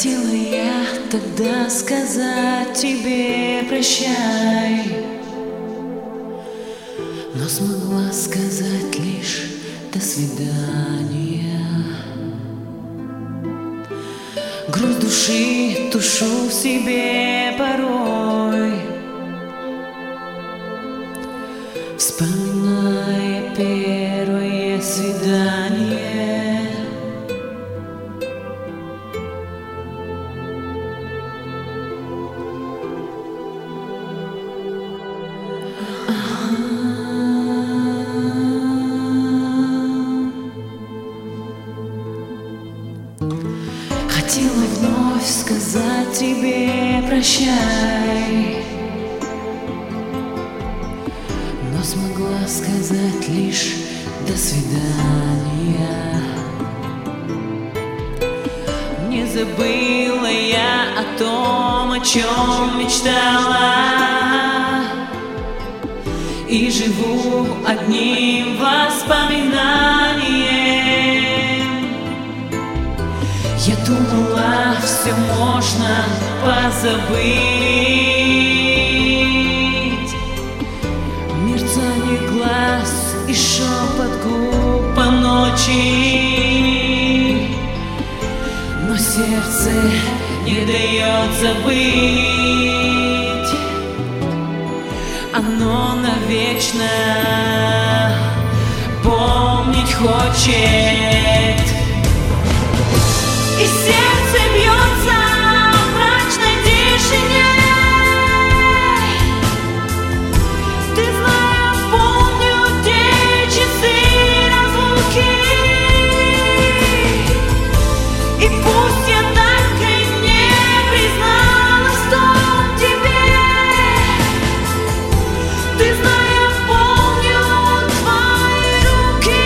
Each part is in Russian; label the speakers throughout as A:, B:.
A: Хотела я тогда сказать тебе прощай, но смогла сказать лишь до свидания. Груз души тушу в себе порой, вспоминая первое свидание. Хотела вновь сказать тебе прощай, но смогла сказать лишь до свидания. Не забыла я о том, о чем мечтала, и живу одним воспоминанием. Я думала, все можно позабыть, мерцание глаз и шепот губ по ночи, но сердце не дает забыть. Оно навечно помнить хочет, и сердце бьется в мрачной тишине. Ты знаешь, помню те часы разлуки, и пусть я так и не призналась в том тебе, ты знаешь, помню твои руки.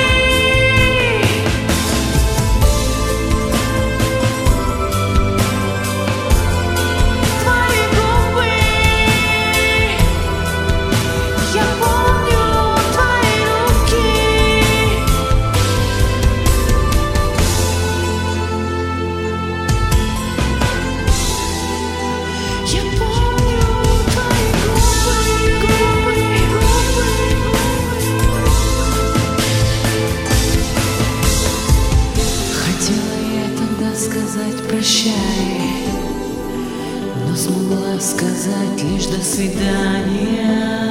A: Сказать прощай, но смогла сказать лишь до свидания.